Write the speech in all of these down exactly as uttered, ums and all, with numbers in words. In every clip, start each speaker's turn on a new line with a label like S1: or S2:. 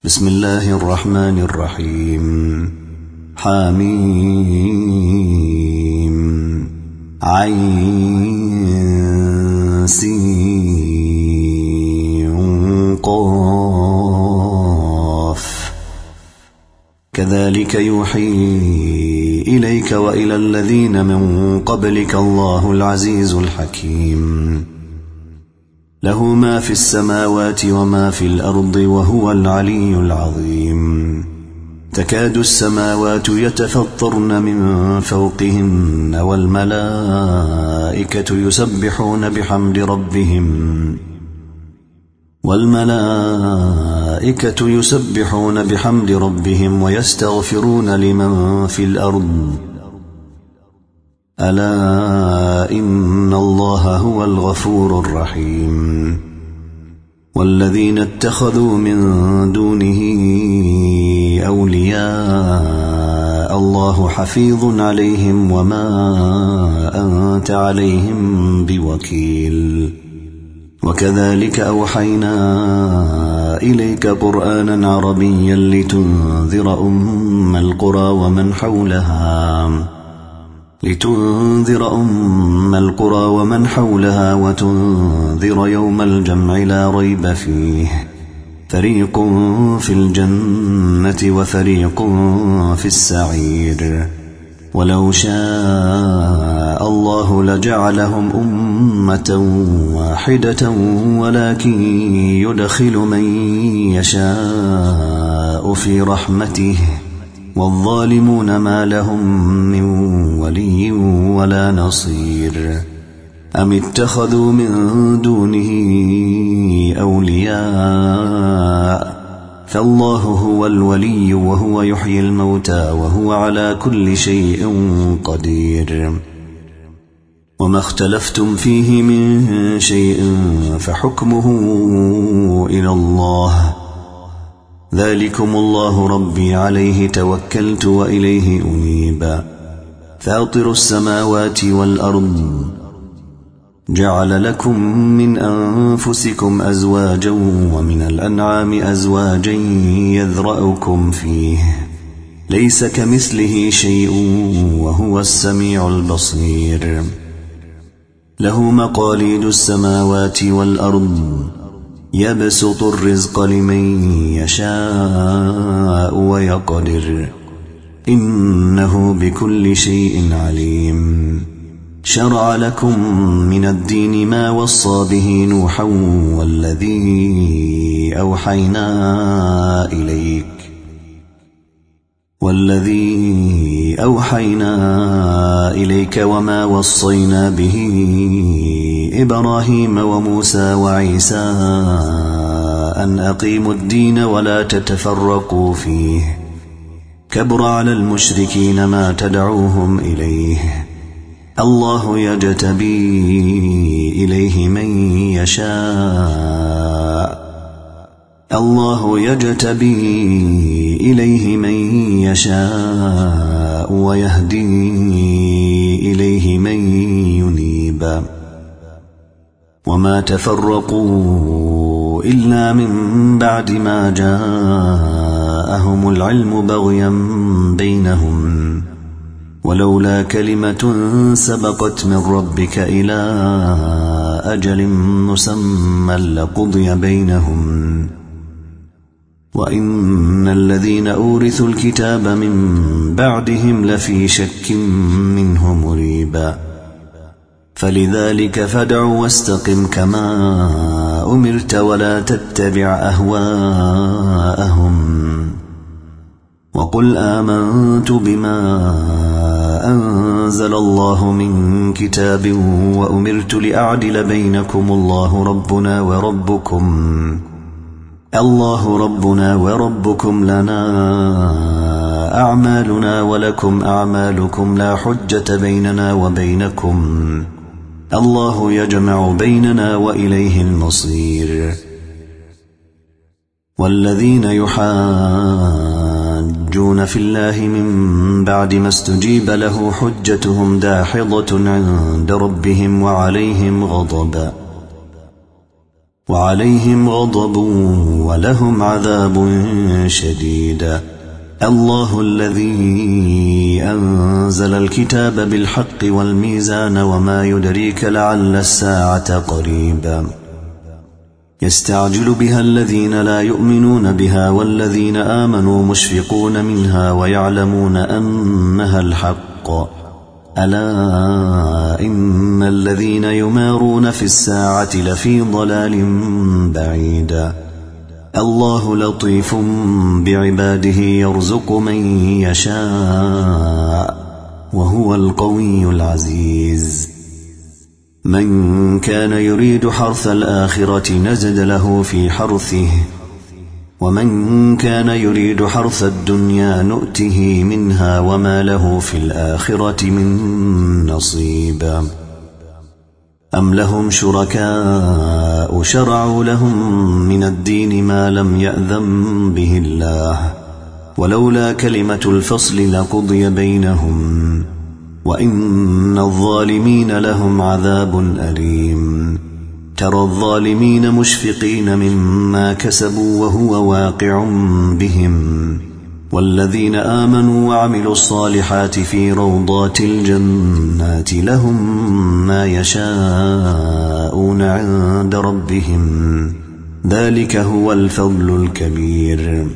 S1: بسم الله الرحمن الرحيم. حميم عين سين قاف. كذلك يوحي إليك وإلى الذين من قبلك الله العزيز الحكيم. له ما في السماوات وما في الأرض وهو العلي العظيم. تكاد السماوات يتفطرن من فوقهن والملائكة يسبحون بحمد ربهم والملائكة يسبحون بحمد ربهم ويستغفرون لمن في الأرض ألا إن الله هو الغفور الرحيم. والذين اتخذوا من دونه أولياء الله حفيظ عليهم وما أنت عليهم بوكيل. وكذلك أوحينا إليك قرآنا عربيا لتنذر أم القرى ومن حولها لتنذر أم القرى ومن حولها وتنذر يوم الجمع لا ريب فيه. فريق في الجنة وفريق في السعير. ولو شاء الله لجعلهم أمة واحدة ولكن يدخل من يشاء في رحمته والظالمون ما لهم من ولي ولا نصير. أم اتخذوا من دونه أولياء فالله هو الولي وهو يحيي الموتى وهو على كل شيء قدير. وما اختلفتم فيه من شيء فحكمه إلى الله. ذلكم الله ربي عليه توكلت وإليه أنيب. فاطر السماوات والأرض جعل لكم من أنفسكم أزواجا ومن الأنعام أزواجا يذرأكم فيه. ليس كمثله شيء وهو السميع البصير. له مقاليد السماوات والأرض يبسط الرزق لمن يشاء ويقدر إنه بكل شيء عليم. شرع لكم من الدين ما وصى به نوحا والذي أوحينا إليك والذي أوحينا إليك وما وصينا به إبراهيم وموسى وعيسى أن أقيموا الدين ولا تتفرقوا فيه. كبر على المشركين ما تدعوهم إليه. الله يجتبي إليه من يشاء الله يجتبي إليه من يشاء ويهدي إليه من ينيب. وما تفرقوا إلا من بعد ما جاءهم العلم بغيا بينهم ولولا كلمة سبقت من ربك إلى أجل مسمى لقضي بينهم وإن الذين أورثوا الكتاب من بعدهم لفي شك منه مريب. فلذلك فادع واستقم كما أمرت ولا تتبع أهواءهم. وقل آمنت بما أنزل الله من كتاب وأمرت لأعدل بينكم الله ربنا وربكم الله ربنا وربكم لنا أعمالنا ولكم أعمالكم لا حجة بيننا وبينكم. الله يجمع بيننا وإليه المصير. والذين يحاجون في الله من بعد ما استجيب له حجتهم داحضة عند ربهم وعليهم غضب وعليهم غضب ولهم عذاب شديد. الله الذي أنزل الكتاب بالحق والميزان وما يدريك لعل الساعة قريبا يستعجل بها الذين لا يؤمنون بها والذين آمنوا مشفقون منها ويعلمون أنها الحق. ألا إن الذين يمارون في الساعة لفي ضلال بعيد. الله لطيف بعباده يرزق من يشاء وهو القوي العزيز. من كان يريد حرث الآخرة نزد له في حرثه ومن كان يريد حرث الدنيا نؤته منها وما له في الآخرة من نصيب. أم لهم شركاء شرعوا لهم من الدين ما لم يأذن به الله ولولا كلمة الفصل لقضي بينهم وإن الظالمين لهم عذاب أليم. ترى الظالمين مشفقين مما كسبوا وهو واقع بهم والذين آمنوا وعملوا الصالحات في روضات الجنات لهم ما يشاءون عند ربهم ذلك هو الفضل الكبير.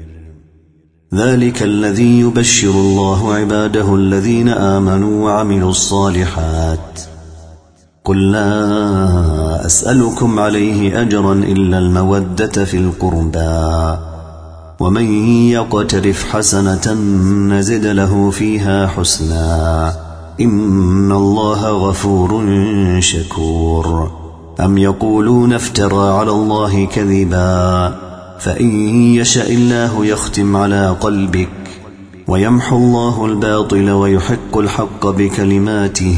S1: ذلك الذي يبشر الله عباده الذين آمنوا وعملوا الصالحات. قل لا أسألكم عليه أجرا إلا المودة في القربى ومن يقترف حسنة نزد له فيها حسنا إن الله غفور شكور. أم يقولون افترى على الله كذبا فإن يشاء الله يختم على قلبك ويمحو الله الباطل ويحق الحق بكلماته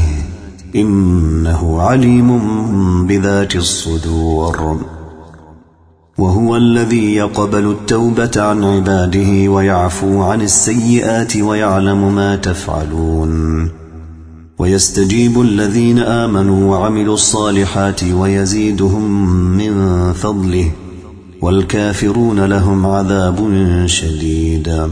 S1: إنه عليم بذات الصدور. وهو الذي يقبل التوبة عن عباده ويعفو عن السيئات ويعلم ما تفعلون ويستجيب الذين آمنوا وعملوا الصالحات ويزيدهم من فضله والكافرون لهم عذاب شديد.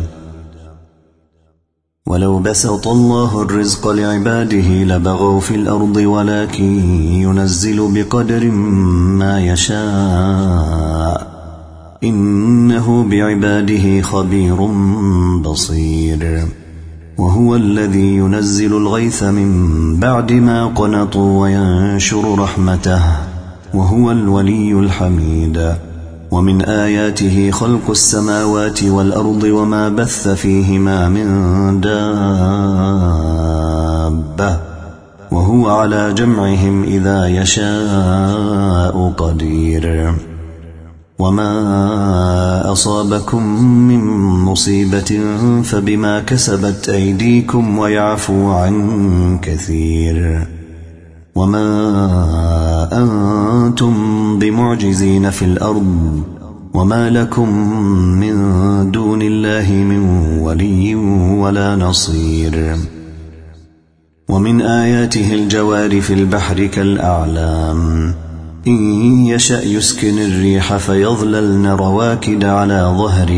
S1: ولو بسط الله الرزق لعباده لبغوا في الأرض ولكن ينزل بقدر ما يشاء إنه بعباده خبير بصير. وهو الذي ينزل الغيث من بعد ما قنطوا وينشر رحمته وهو الولي الحميد. ومن آياته خلق السماوات والأرض وما بث فيهما من دابة وهو على جمعهم إذا يشاء قدير. وما أصابكم من مصيبة فبما كسبت أيديكم ويعفو عن كثير. وما أنتم بمعجزين في الأرض وما لكم من دون الله من ولي ولا نصير. ومن آياته الجوار في البحر كالأعلام إن يشأ يسكن الريح فيظللن رواكد على ظهره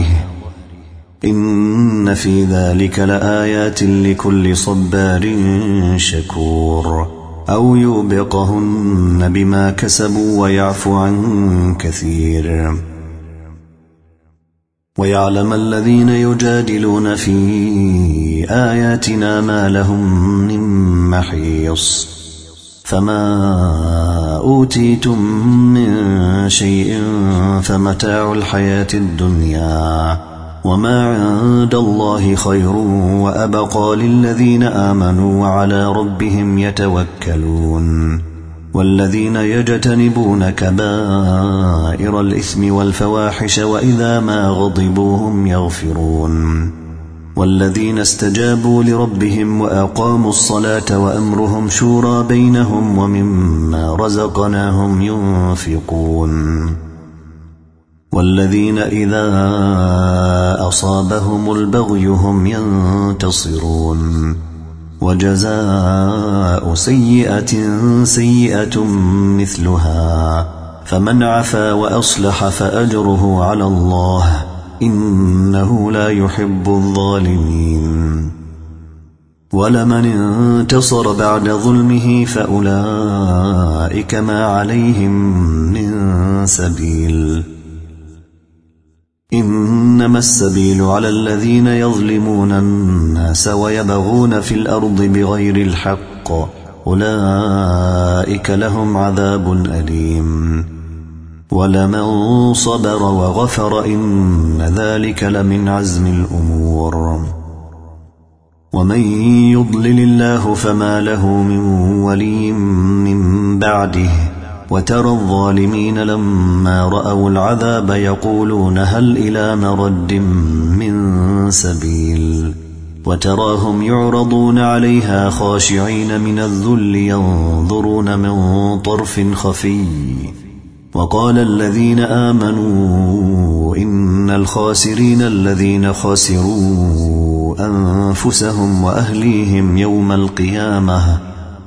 S1: إن في ذلك لآيات لكل صبار شكور. أو يوبقهن بما كسبوا ويعفو عن كثير. ويعلم الذين يجادلون في آياتنا ما لهم من محيص. فما أوتيتم من شيء فمتاع الحياة الدنيا وما عند الله خير وأبقى للذين آمنوا وعلى ربهم يتوكلون. والذين يجتنبون كبائر الإثم والفواحش وإذا ما غضبوا هم يغفرون. والذين استجابوا لربهم وأقاموا الصلاة وأمرهم شورى بينهم ومما رزقناهم ينفقون. والذين إذا أصابهم البغي هم ينتصرون. وجزاء سيئة سيئة مثلها فمن عفا وأصلح فأجره على الله إنه لا يحب الظالمين ولمن انتصر بعد ظلمه فأولئك ما عليهم من سبيل إنما السبيل على الذين يظلمون الناس ويبغون في الأرض بغير الحق أولئك لهم عذاب أليم ولمن صبر وغفر إن ذلك لمن عزم الأمور ومن يضلل الله فما له من ولي من بعده وترى الظالمين لما رأوا العذاب يقولون هل إلى مرد من سبيل وتراهم يعرضون عليها خاشعين من الذل ينظرون من طرف خفي وقال الذين آمنوا إن الخاسرين الذين خسروا أنفسهم وأهليهم يوم القيامة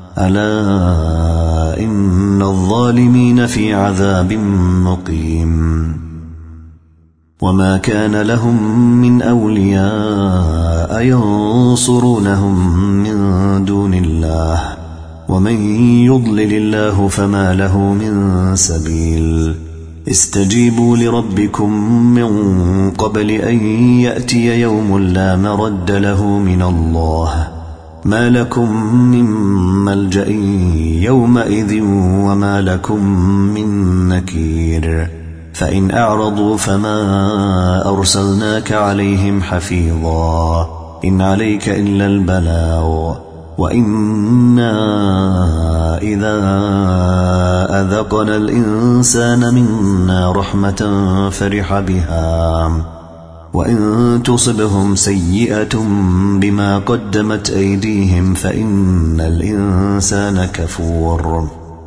S1: ألا إن الظالمين في عذاب مقيم وما كان لهم من أولياء ينصرونهم من دون الله ومن يضلل الله فما له من سبيل استجيبوا لربكم من قبل أن يأتي يوم لا مرد له من الله ما لكم من ملجأ يومئذ وما لكم من نكير فإن أعرضوا فما أرسلناك عليهم حفيظا إن عليك إلا البلاغ وإنا إذا أذقنا الإنسان منا رحمة فرح بها وإن تصبهم سيئة بما قدمت أيديهم فإن الإنسان كفور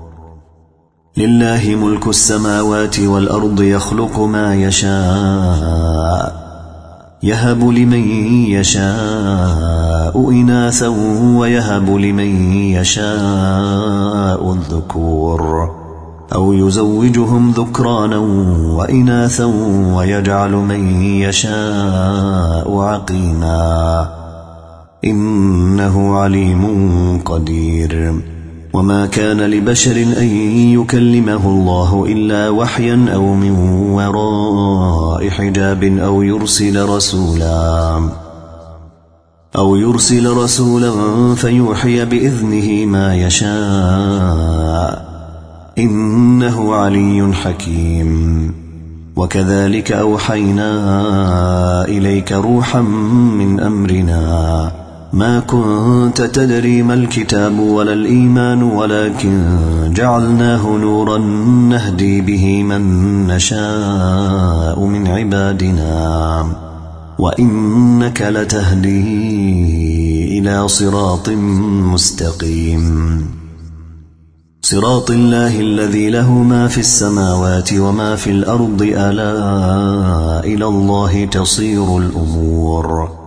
S1: لله ملك السماوات والأرض يخلق ما يشاء يهب لمن يشاء إناثا ويهب لمن يشاء الذكور أو يزوجهم ذكرانا وإناثا ويجعل من يشاء عقيما إنه عليم قدير وما كان لبشر أن يكلمه الله إلا وحيا أو من وراء حجاب أو يرسل رسولا أو يرسل رسولا فيوحي بإذنه ما يشاء إنه علي حكيم وكذلك أوحينا إليك روحا من أمرنا ما كنت تدري ما الكتاب ولا الإيمان ولكن جعلناه نورا نهدي به من نشاء من عبادنا وإنك لتهدي إلى صراط مستقيم صراط الله الذي له ما في السماوات وما في الأرض ألا إلى الله تصير الأمور